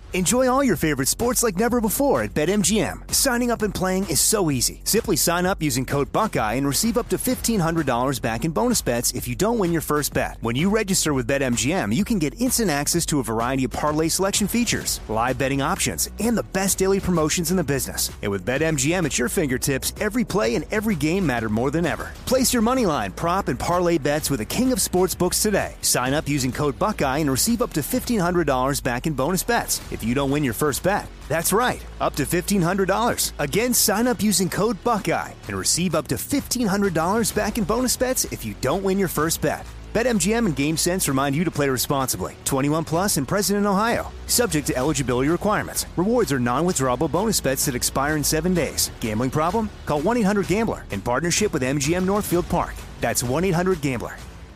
Enjoy all your favorite sports like never before at BetMGM. Signing up and playing is so easy. Simply sign up using code Buckeye and receive up to $1,500 back in bonus bets if you don't win your first bet. When you register with BetMGM, you can get instant access to a variety of parlay selection features, live betting options, and the best daily promotions in the business. And with BetMGM at your fingertips, every play and every game matter more than ever. Place your moneyline, prop, and parlay bets with the king of sportsbooks today. Sign up using code Buckeye and receive up to $1,500 back in bonus bets if you don't win your first bet. That's right, up to $1,500. Again, sign up using code Buckeye and receive up to $1,500 back in bonus bets if you don't win your first bet. BetMGM and GameSense remind you to play responsibly. 21 plus and present in Ohio. Subject to eligibility requirements. Rewards are non-withdrawable bonus bets that expire in 7 days. Gambling problem? Call 1-800-GAMBLER in partnership with MGM Northfield Park. That's 1-800-GAMBLER.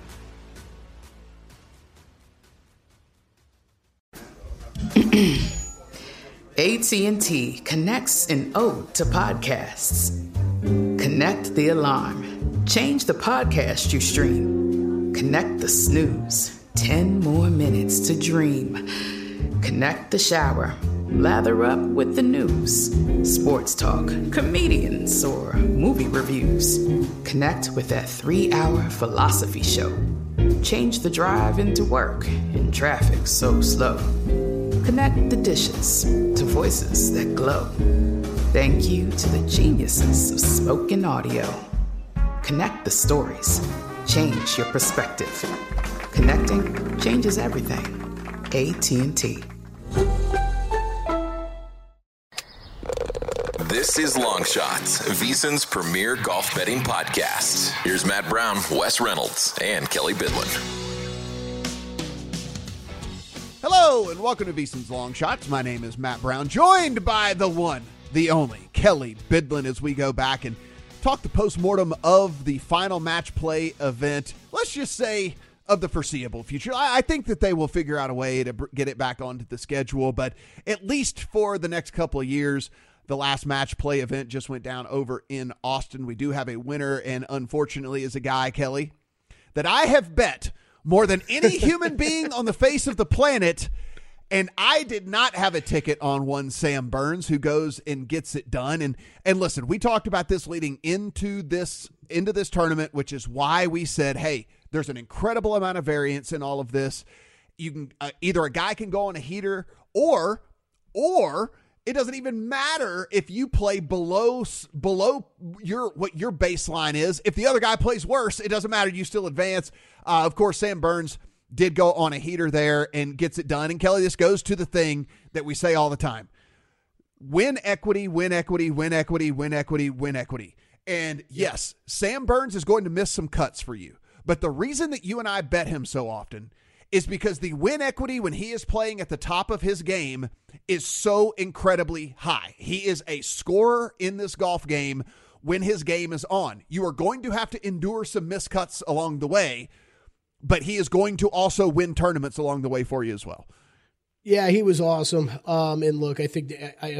AT&T connects an ode to podcasts. Connect the alarm. Change the podcast you stream. Connect the snooze. 10 more minutes to dream. Connect the shower. Lather up with the news. Sports talk, comedians, or movie reviews. Connect with that 3-hour philosophy show. Change the drive into work in traffic so slow. Connect the dishes to voices that glow. Thank you to the geniuses of spoken audio. Connect the stories. Change your perspective. Connecting changes everything. AT&T. This is Long Shots, VSiN's premier golf betting podcast. Here's Matt Brown, Wes Reynolds, and Kelly Bidlin. Hello, and welcome to VSiN's Long Shots. My name is Matt Brown, joined by the one, the only, Kelly Bidlin, as we go back and talk the postmortem of the final match play event. Let's just say of the foreseeable future. I think that they will figure out a way to get it back onto the schedule, but at least for the next couple of years, the last match play event just went down over in Austin. We do have a winner, and unfortunately is a guy, Kelly, that I have bet more than any human being on the face of the planet, and I did not have a ticket on one Sam Burns, who goes and gets it done. And listen, we talked about this leading into this tournament, which is why we said, hey, there's an incredible amount of variance in all of this. You can either a guy can go on a heater, or it doesn't even matter if you play below what your baseline is. If the other guy plays worse, it doesn't matter. You still advance. Of course, Sam Burns did go on a heater there and gets it done. And Kelly, this goes to the thing that we say all the time: win equity, win equity, win equity, win equity, win equity. And yes, Sam Burns is going to miss some cuts for you. But the reason that you and I bet him so often is because the win equity when he is playing at the top of his game is so incredibly high. He is a scorer in this golf game when his game is on. You are going to have to endure some miscuts along the way, but he is going to also win tournaments along the way for you as well. Yeah, he was awesome. And look, I think,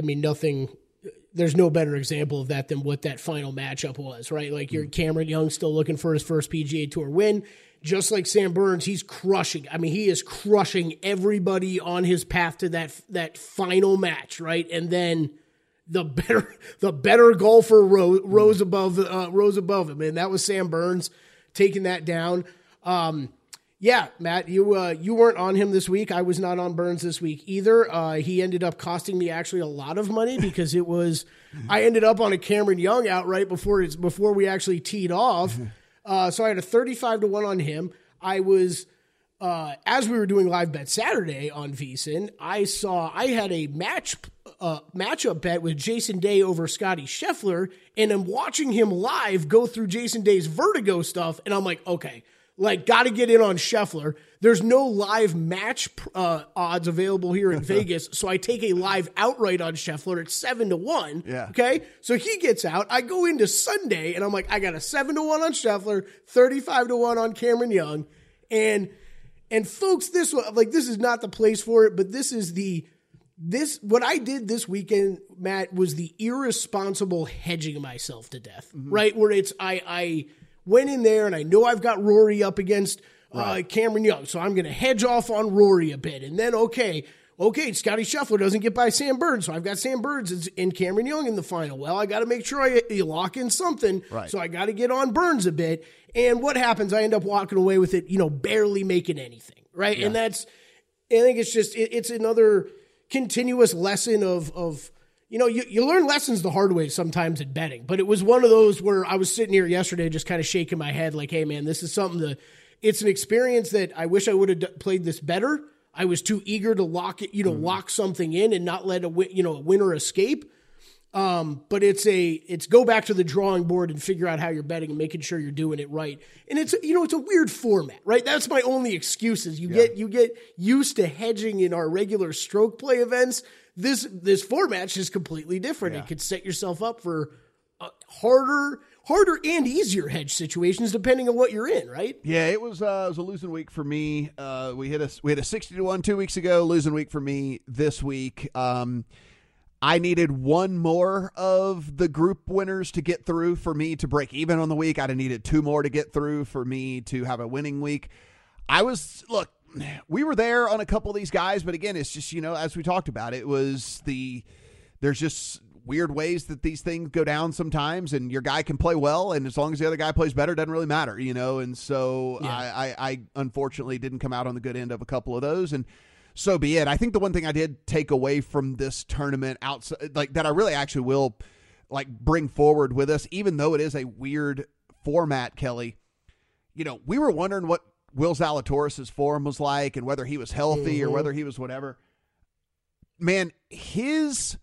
there's no better example of that than what that final matchup was, right? Like you're Cameron Young still looking for his first PGA Tour win. Just like Sam Burns, he's crushing. I mean, he is crushing everybody on his path to that final match, right? And then the better golfer rose above him, and that was Sam Burns taking that down. Yeah, Matt, you weren't on him this week. I was not on Burns this week either. He ended up costing me actually a lot of money because I ended up on a Cameron Young outright before we actually teed off. So I had a 35-1 on him. I was, as we were doing live bet Saturday on VSiN, I had a matchup bet with Jason Day over Scotty Scheffler, and I'm watching him live go through Jason Day's vertigo stuff, and I'm like, okay, got to get in on Scheffler. There's no live match odds available here in Vegas, so I take a live outright on Scheffler at 7-1. Yeah. Okay, so he gets out. I go into Sunday, and I'm like, I got a 7-1 on Scheffler, 35-1 on Cameron Young, and folks, this is not the place for it, but what I did this weekend, Matt, was the irresponsible hedging myself to death, right? Where it's I went in there and I know I've got Rory up against Cameron Young, so I'm going to hedge off on Rory a bit. And then, okay, okay, Scotty Scheffler doesn't get by Sam Burns, so I've got Sam Burns and Cameron Young in the final. Well, I got to make sure I lock in something, right. So I got to get on Burns a bit. And what happens? I end up walking away with it, barely making anything, right? Yeah. And I think it's just it's another continuous lesson of you learn lessons the hard way sometimes in betting. But it was one of those where I was sitting here yesterday just kind of shaking my head like, hey, man, this is something it's an experience that I wish I would have played this better. I was too eager to lock it, lock something in and not let a winner escape. But it's go back to the drawing board and figure out how you're betting and making sure you're doing it right. And it's a weird format, right? That's my only excuse is you get used to hedging in our regular stroke play events. This format's just completely different. Yeah. It could set yourself up for harder and easier hedge situations depending on what you're in, right? Yeah, it was a losing week for me. We had a 60-1 2 weeks ago, losing week for me this week. I needed one more of the group winners to get through for me to break even on the week. I'd have needed two more to get through for me to have a winning week. We were there on a couple of these guys, but again, it's just, as we talked about, there's just weird ways that these things go down sometimes, and your guy can play well, and as long as the other guy plays better, it doesn't really matter, and so yeah. I unfortunately didn't come out on the good end of a couple of those, and so be it. I think the one thing I did take away from this tournament outside, that I really actually will bring forward with us, even though it is a weird format, Kelly, we were wondering what Will Zalatoris' form was like and whether he was healthy or whether he was whatever. Man, his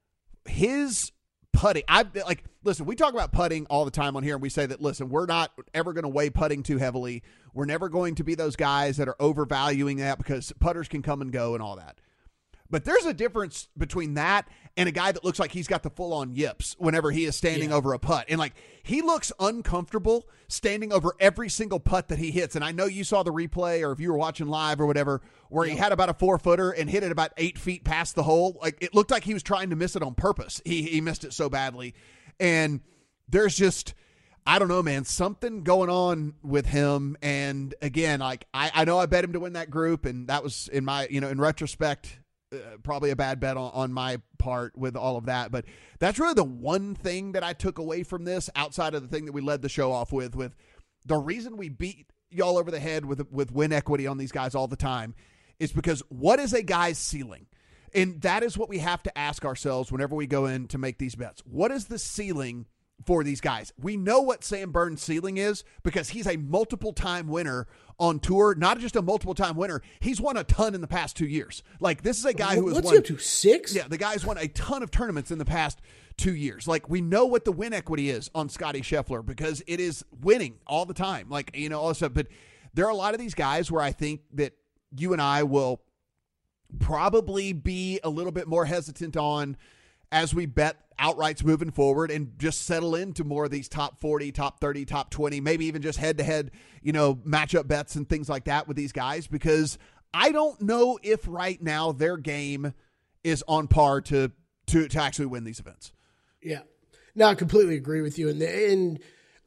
putting, listen, we talk about putting all the time on here, and we say that, listen, we're not ever going to weigh putting too heavily. We're never going to be those guys that are overvaluing that because putters can come and go and all that. But there's a difference between that and a guy that looks like he's got the full-on yips whenever he is standing over a putt. And, he looks uncomfortable standing over every single putt that he hits. And I know you saw the replay, or if you were watching live or whatever, where he had about a 4-footer and hit it about 8 feet past the hole. It looked like he was trying to miss it on purpose. He missed it so badly. And there's just, I don't know, man, something going on with him. And, again, I know I bet him to win that group, and that was, in my, in retrospect, probably a bad bet on my part with all of that, but that's really the one thing that I took away from this, outside of the thing that we led the show off with the reason we beat y'all over the head with win equity on these guys all the time is because what is a guy's ceiling? And that is what we have to ask ourselves whenever we go in to make these bets. What is the ceiling for these guys? We know what Sam Burns' ceiling is because he's a multiple-time winner on tour. Not just a multiple-time winner. He's won a ton in the past 2 years. This is a guy who has won. What's he up to, 6? Yeah, the guy's won a ton of tournaments in the past 2 years. We know what the win equity is on Scotty Scheffler because it is winning all the time. Also, but there are a lot of these guys where I think that you and I will probably be a little bit more hesitant on as we bet outrights moving forward and just settle into more of these top 40, top 30, top 20, maybe even just head-to-head, matchup bets and things like that with these guys, because I don't know if right now their game is on par to actually win these events. Yeah. No, I completely agree with you. And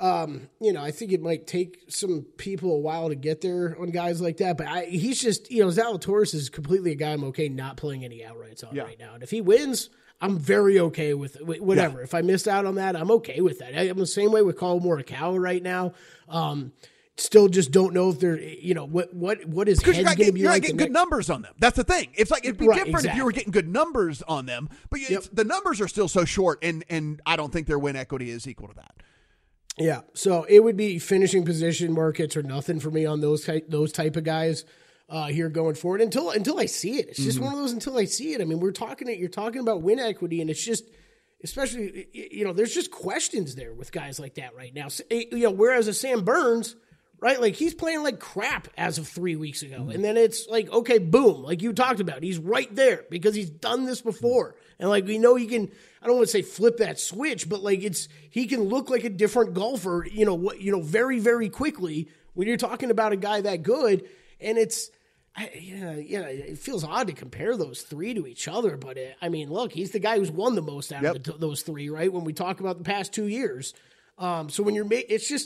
I think it might take some people a while to get there on guys like that, but he's just, Zalatoris is completely a guy I'm okay not playing any outrights on right now. And if he wins, I'm very okay with whatever. Yeah. If I missed out on that, I'm okay with that. I'm the same way with Collin Morikawa right now. Still just don't know if they're, what is head going to be like. You're not getting good numbers on them. That's the thing. It's it'd be different if you were getting good numbers on them, but the numbers are still so short, and I don't think their win equity is equal to that. Yeah, so it would be finishing position markets or nothing for me on those type of guys. Here going forward until I see it. It's just one of those until I see it. I mean, you're talking about win equity, and it's just, especially, there's just questions there with guys like that right now. Whereas a Sam Burns, right, he's playing like crap as of 3 weeks ago. And then it's okay, boom, like you talked about, he's right there because he's done this before. And we know he can, I don't want to say flip that switch, but he can look like a different golfer, very, very quickly when you're talking about a guy that good. And it's, it feels odd to compare those three to each other, but look, he's the guy who's won the most out of those three, right? When we talk about the past 2 years, so when you're it's just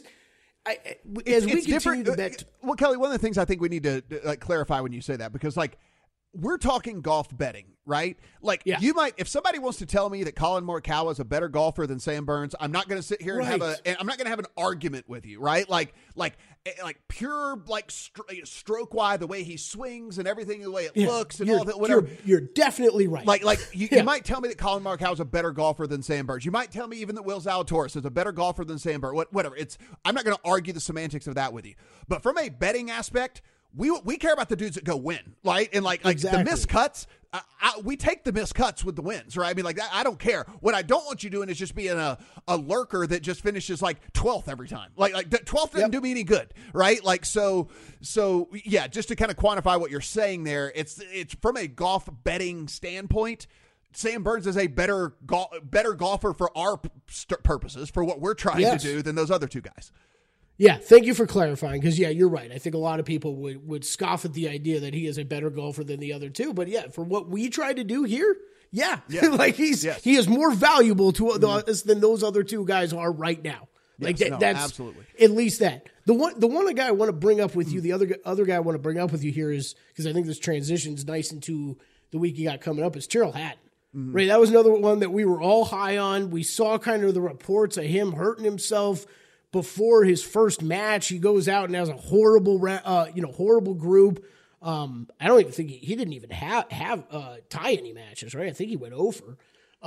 as we continue to bet. Well, Kelly, one of the things I think we need to clarify when you say that, because we're talking golf betting, right? Like you might, if somebody wants to tell me that Colin Morikawa is a better golfer than Sam Burns, I'm not going to sit here and I'm not going to have an argument with you, right? Like pure, like stroke wise, the way he swings and everything, the way it looks and all that, whatever. You're definitely right. You might tell me that Colin Morikawa is a better golfer than Sam Burns. You might tell me even that Will Zalatoris is a better golfer than Sam Burns. Whatever. I'm not going to argue the semantics of that with you. But from a betting aspect, we care about the dudes that go win, right? And exactly. The missed cuts, we take the missed cuts with the wins, right? I mean, I don't care. What I don't want you doing is just being a lurker that just finishes 12th every time. Like 12th doesn't do me any good, right? So yeah, just to kind of quantify what you're saying there, it's from a golf betting standpoint, Sam Burns is a better golfer for our purposes, for what we're trying to do, than those other two guys. Yeah, thank you for clarifying, because, you're right. I think a lot of people would scoff at the idea that he is a better golfer than the other two. But, for what we try to do here, he is more valuable to us than those other two guys are right now. That's absolutely. At least that. The one guy I want to bring up with you, the other guy I want to bring up with you here is, because I think this transitions nice into the week you got coming up, is Tyrrell Hatton. Mm-hmm. Right, that was another one that we were all high on. We saw kind of the reports of him hurting himself before his first match. He goes out and has a horrible group. I don't even think he didn't even have tie any matches, right? I think he went over.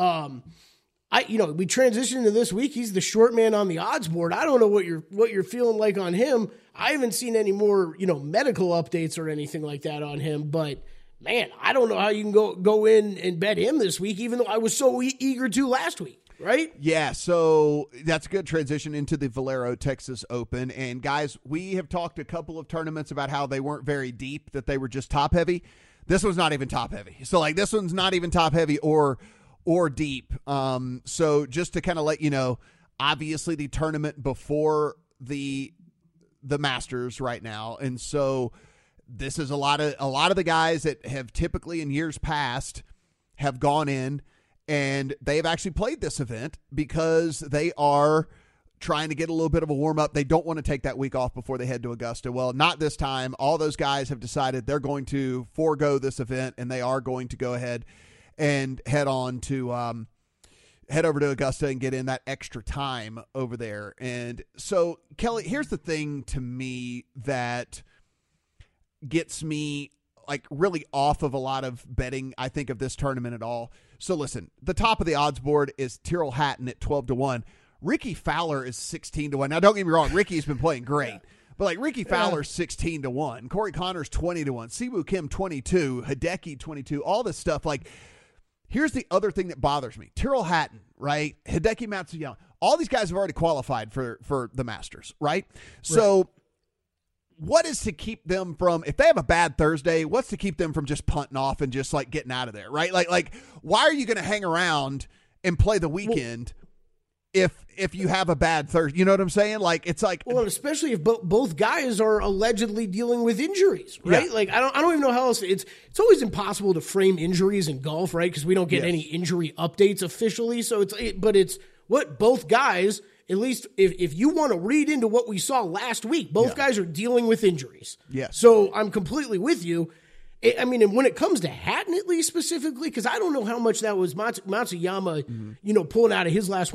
We transitioned into this week. He's the short man on the odds board. I don't know what you're feeling like on him. I haven't seen any more, medical updates or anything like that on him, but man, I don't know how you can go in and bet him this week, even though I was so eager to last week. Right? Yeah, so that's a good transition into the Valero Texas Open. And guys, we have talked a couple of tournaments about how they weren't very deep, that they were just top heavy. This one's not even top heavy. So this one's not even top heavy or deep. So just to kind of let you know, obviously the tournament before the Masters right now. And so this is a lot of the guys that have typically in years past have gone in, and they've actually played this event because they are trying to get a little bit of a warm-up. They don't want to take that week off before they head to Augusta. Well, not this time. All those guys have decided they're going to forego this event, and they are going to go ahead and head over to Augusta and get in that extra time over there. And so, Kelly, here's the thing to me that gets me really off of a lot of betting, I think, of this tournament at all. So listen, the top of the odds board is Tyrrell Hatton at 12-1. Ricky Fowler is 16-1. Now, don't get me wrong, Ricky's been playing great, but Ricky Fowler's 16-1. Corey Connors 20-1. Siwoo Kim 22. Hideki 22. All this stuff. Here's the other thing that bothers me. Tyrrell Hatton, right? Hideki Matsuyama. All these guys have already qualified for the Masters, right? So what is to keep them from, if they have a bad Thursday, what's to keep them from just punting off and just getting out of there, right? Why are you going to hang around and play the weekend if you have a bad Thursday? You know what I'm saying? Well, especially if both guys are allegedly dealing with injuries, right? Yeah. I don't even know how else. It's always impossible to frame injuries in golf, right? Because we don't get any injury updates officially. So it's what both guys, at least if you want to read into what we saw last week, both guys are dealing with injuries. Yes. So I'm completely with you. I mean, and when it comes to Hatton, at least specifically, because I don't know how much that was Matsuyama, pulling out of his last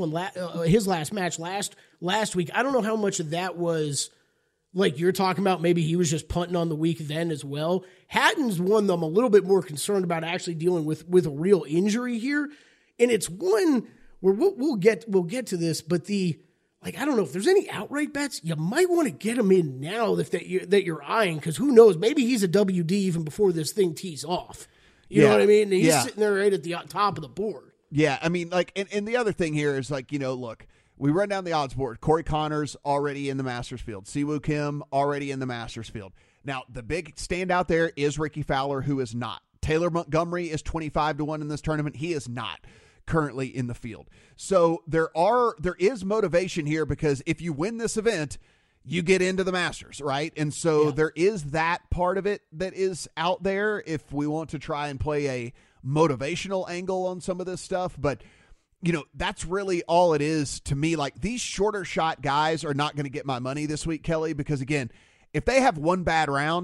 match last week. I don't know how much of that was you're talking about. Maybe he was just punting on the week then as well. Hatton's one that I'm a little bit more concerned about actually dealing with a real injury here, and it's one where we'll get to this, but I don't know if there's any outright bets. You might want to get him in now that you're eyeing, because who knows? Maybe he's a WD even before this thing tees off. You know what I mean? And he's sitting there right at the top of the board. Yeah, I mean, and the other thing here is look, we run down the odds board. Corey Connors already in the Masters field. Siwoo Kim already in the Masters field. Now, the big standout there is Ricky Fowler, who is not. Taylor Montgomery is 25-1 in this tournament. He is not currently in the field. So there is motivation here, because if you win this event, you get into the Masters, right? And so there is that part of it that is out there if we want to try and play a motivational angle on some of this stuff. But that's really all it is to me. These shorter shot guys are not going to get my money this week, Kelly, because again, if they have one bad round,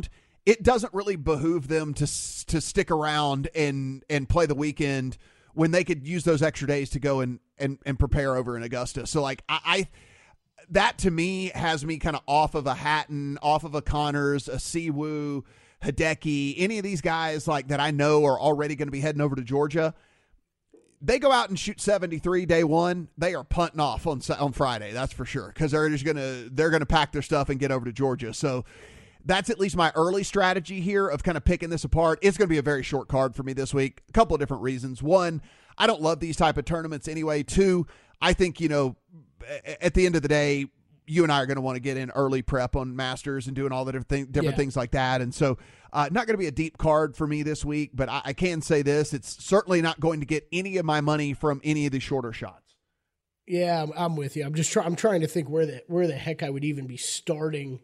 it doesn't really behoove them to stick around and play the weekend when they could use those extra days to go and prepare over in Augusta. So like I that to me has me kind of off of a Hatton, off of a Connors, a Siwoo, Hideki, any of these guys like that I know are already going to be heading over to Georgia. They go out and shoot 73 day one, they are punting off on Friday. That's for sure. Cause they're going to pack their stuff and get over to Georgia. So that's at least my early strategy here of kind of picking this apart. It's going to be a very short card for me this week. A couple of different reasons. One, I don't love these type of tournaments anyway. Two, I think, at the end of the day, you and I are going to want to get in early prep on Masters and doing all the different things like that. And so not going to be a deep card for me this week, but I can say this, it's certainly not going to get any of my money from any of the shorter shots. Yeah, I'm with you. I'm trying to think where the heck I would even be starting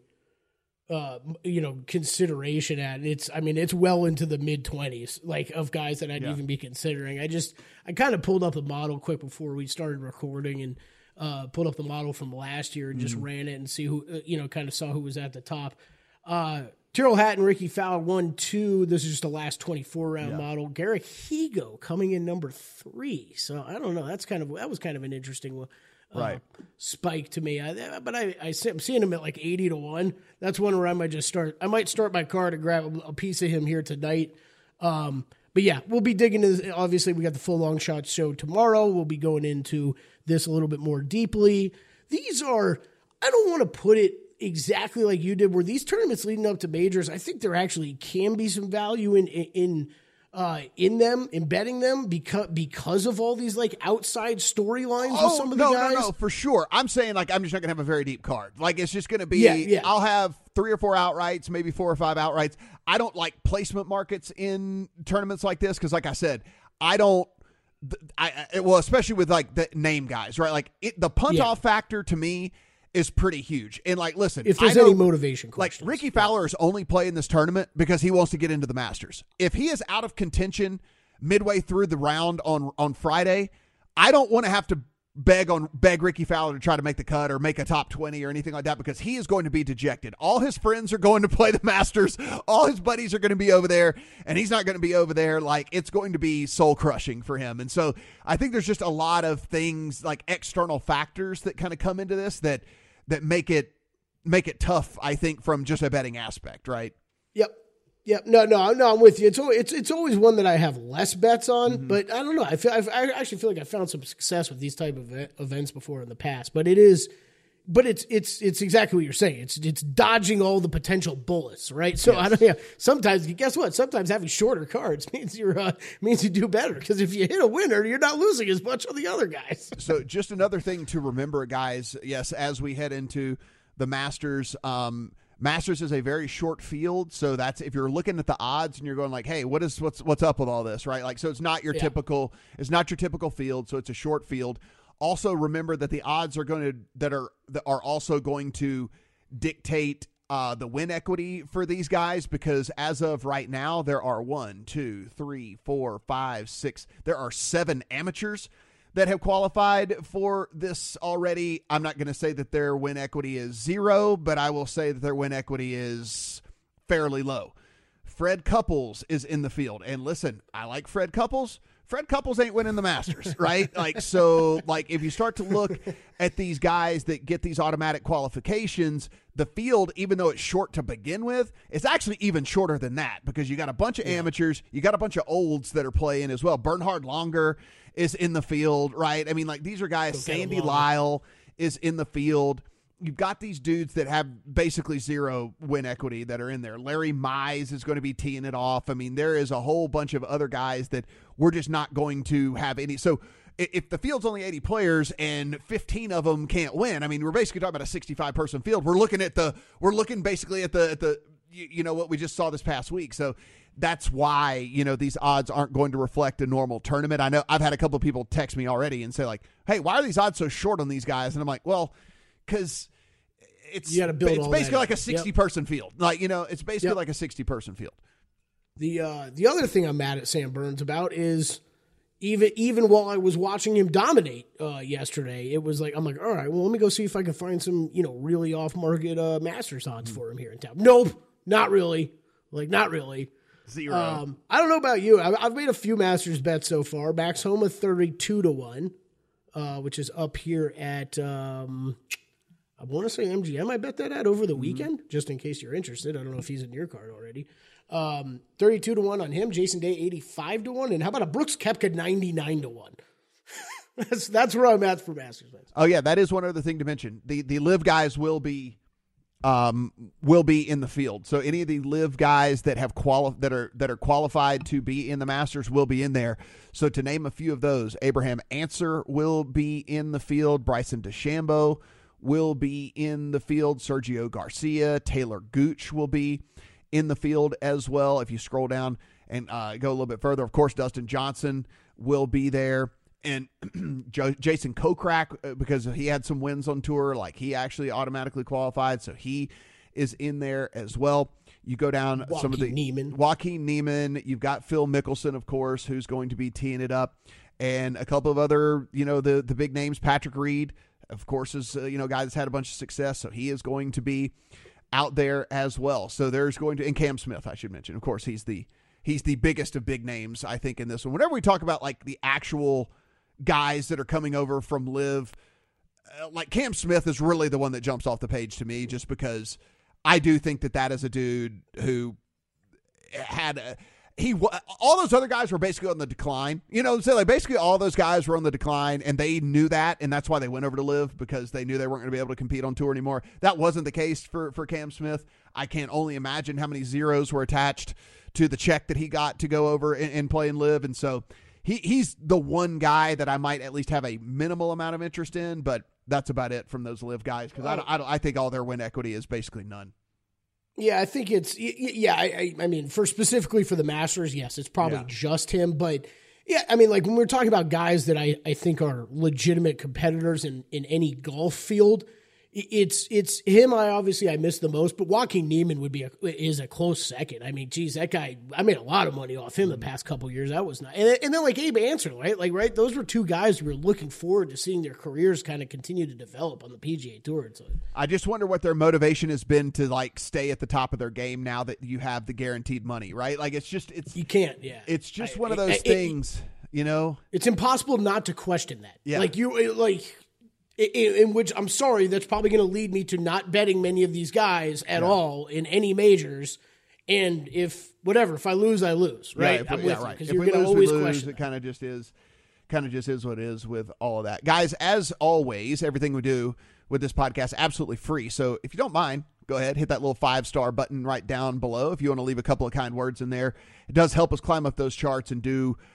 consideration at. It's well into the mid-20s, like of guys that I'd even be considering. I kind of pulled up the model quick before we started recording and pulled up the model from last year and just ran it and see who, kind of saw who was at the top. Tyrrell Hatton, Ricky Fowler, 1-2. This is just the last 24-round model. Garrick Higo coming in number 3. So I don't know. That was kind of an interesting one. Spike to me. But I'm seeing him at like 80-1. That's one where I might start my card and grab a piece of him here tonight. But yeah, we'll be digging into this. Obviously, we got the full long shot show tomorrow. We'll be going into this a little bit more deeply. These are, I don't want to put it exactly like you did, where these tournaments leading up to majors, I think there actually can be some value in them, embedding them because of all these like outside storylines with some of the guys. No, for sure. I'm saying like I'm just not gonna have a very deep card. Like it's just gonna be I'll have 3 or 4 outrights, maybe 4 or 5 outrights. I don't like placement markets in tournaments like this because, like I said, especially with like the name guys, right? Like the punt off factor to me is pretty huge. And like, listen, if there's any motivation questions, like Ricky Fowler is only playing this tournament because he wants to get into the Masters. If he is out of contention midway through the round on Friday, I don't want to have to beg Ricky Fowler to try to make the cut or make a top 20 or anything like that, because he is going to be dejected. All his friends are going to play the Masters. All his buddies are going to be over there, and he's not going to be over there. Like, it's going to be soul crushing for him. And so I think there's just a lot of things, like external factors, that kind of come into this that make it tough, I think, from just a betting aspect, right? Yep. No, I'm with you. It's always one that I have less bets on, but I don't know. I actually feel like I found some success with these type of events before in the past. But it's exactly what you're saying. It's dodging all the potential bullets, right? So I don't know. Sometimes, guess what? Sometimes having shorter cards means you do better, because if you hit a winner, you're not losing as much on the other guys. So just another thing to remember, guys. Yes, as we head into the Masters. Masters is a very short field, so that's, if you're looking at the odds and you're going like, hey, what's up with all this, right? Like, so it's not your typical field, so it's a short field. Also, remember that the odds are also going to dictate the win equity for these guys, because as of right now, there are 7 amateurs that have qualified for this already. I'm not going to say that their win equity is 0, but I will say that their win equity is fairly low. Fred Couples is in the field. And listen, I like Fred Couples. Fred Couples ain't winning the Masters, right? Like, so, like, if you start to look at these guys that get these automatic qualifications, the field, even though it's short to begin with, it's actually even shorter than that, because you got a bunch of amateurs, you got a bunch of olds that are playing as well. Bernhard Longer is in the field, right? I mean, like, these are guys. Sandy Lyle is in the field. You've got these dudes that have basically 0 win equity that are in there. Larry Mize is going to be teeing it off. I mean, there is a whole bunch of other guys that we're just not going to have any. So if the field's only 80 players and 15 of them can't win, I mean, we're basically talking about a 65-person field. We're looking basically at the what we just saw this past week. So that's why, these odds aren't going to reflect a normal tournament. I know I've had a couple of people text me already and say like, hey, why are these odds so short on these guys? And I'm like, well, because it's basically like a 60-person field. Like, it's basically like a 60-person field. The other thing I'm mad at Sam Burns about is even while I was watching him dominate yesterday, it was like, I'm like, all right, well, let me go see if I can find some, really off-market Masters odds for him here in town. Nope, not really. Like, not really. 0. I don't know about you. I've made a few Masters bets so far. Max Homa 32-1, which is up here at, I want to say MGM. I bet that at over the weekend, just in case you're interested. I don't know if he's in your card already. 32-1 on him. Jason Day 85-1, and how about a Brooks Koepka 99-1? That's where I'm at for Masters bets. Oh yeah, that is one other thing to mention. The live guys will be in the field. So any of the live guys that have that are qualified to be in the Masters will be in there. So to name a few of those, Abraham Answer will be in the field. Bryson DeChambeau will be in the field. Sergio Garcia, Taylor Gooch will be in the field as well. If you scroll down and go a little bit further, of course, Dustin Johnson will be there. And Jason Kokrak, because he had some wins on tour, like he actually automatically qualified, so he is in there as well. You go down some of the Joaquin Niemann. You've got Phil Mickelson, of course, who's going to be teeing it up, and a couple of other, the big names. Patrick Reed, of course, is a guy that's had a bunch of success, so he is going to be out there as well. So there's going to, and Cam Smith, I should mention, of course, he's the biggest of big names, I think, in this one. Whenever we talk about like the actual guys that are coming over from live, like Cam Smith is really the one that jumps off the page to me, just because I do think that is a dude who had all those other guys were basically on the decline. So like basically all those guys were on the decline, and they knew that, and that's why they went over to live, because they knew they weren't going to be able to compete on tour anymore. That wasn't the case for Cam Smith. I can't only imagine how many zeros were attached to the check that he got to go over and play and live, and so he's the one guy that I might at least have a minimal amount of interest in, but that's about it from those live guys, because I think all their win equity is basically none. Yeah, I think it's I mean, specifically for the Masters, yes, it's probably just him. But yeah, I mean, like when we're talking about guys that I think are legitimate competitors in any golf field, it's him. I miss the most, but Joaquin Niemann is a close second. I mean, geez, that guy, I made a lot of money off him the past couple of years. That was not, and then like Abe Answer, right? Those were two guys we were looking forward to seeing their careers kind of continue to develop on the PGA Tour. So I just wonder what their motivation has been to like stay at the top of their game now that you have the guaranteed money, right? Like you can't. Yeah, it's just one of those things, It's impossible not to question that. Yeah, in which, I'm sorry, that's probably going to lead me to not betting many of these guys at all in any majors. And if I lose, I lose, right? I'm with you, because you're going to always question. It kind of just is what it is with all of that. Guys, as always, everything we do with this podcast, absolutely free. So if you don't mind, go ahead, hit that little 5-star button right down below if you want to leave a couple of kind words in there. It does help us climb up those charts and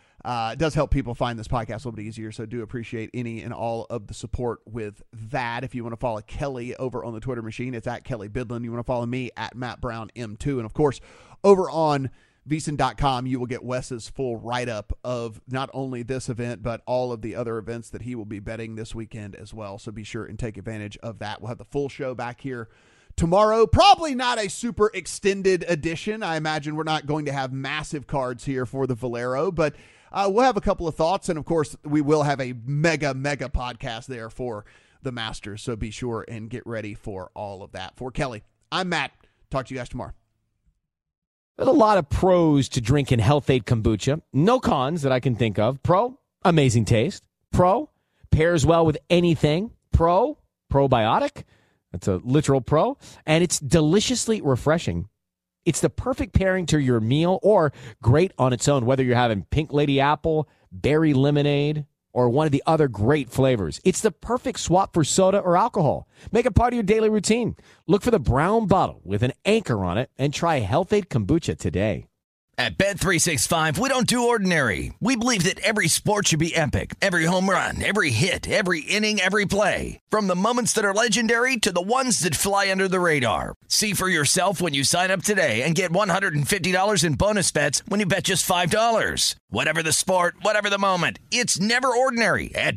it does help people find this podcast a little bit easier, so do appreciate any and all of the support with that. If you want to follow Kelly over on the Twitter machine, it's at Kelly Bidlin. You want to follow me at Matt Brown M2. And, of course, over on VSiN.com, you will get Wes's full write-up of not only this event, but all of the other events that he will be betting this weekend as well. So be sure and take advantage of that. We'll have the full show back here tomorrow. Probably not a super extended edition. I imagine we're not going to have massive cards here for the Valero, but we'll have a couple of thoughts, and of course, we will have a mega podcast there for the Masters, so be sure and get ready for all of that. For Kelly, I'm Matt. Talk to you guys tomorrow. There's a lot of pros to drinking Health-Ade Kombucha. No cons that I can think of. Pro, amazing taste. Pro, pairs well with anything. Pro, probiotic. That's a literal pro. And it's deliciously refreshing. It's the perfect pairing to your meal, or great on its own, whether you're having Pink Lady Apple, berry lemonade, or one of the other great flavors. It's the perfect swap for soda or alcohol. Make it part of your daily routine. Look for the brown bottle with an anchor on it and try Health-Ade Kombucha today. At Bet365, we don't do ordinary. We believe that every sport should be epic. Every home run, every hit, every inning, every play. From the moments that are legendary to the ones that fly under the radar. See for yourself when you sign up today and get $150 in bonus bets when you bet just $5. Whatever the sport, whatever the moment, it's never ordinary at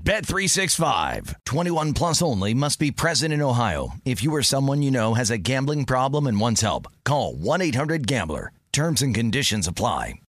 Bet365. 21 plus only. Must be present in Ohio. If you or someone you know has a gambling problem and wants help, call 1-800-GAMBLER. Terms and conditions apply.